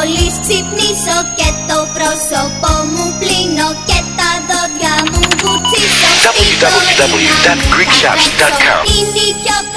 μόλις ξυπνήσω και το πρόσωπό μου πλύνω και τα δόντια μου βουτσίσω. www.greekshops.com. Είναι η πιο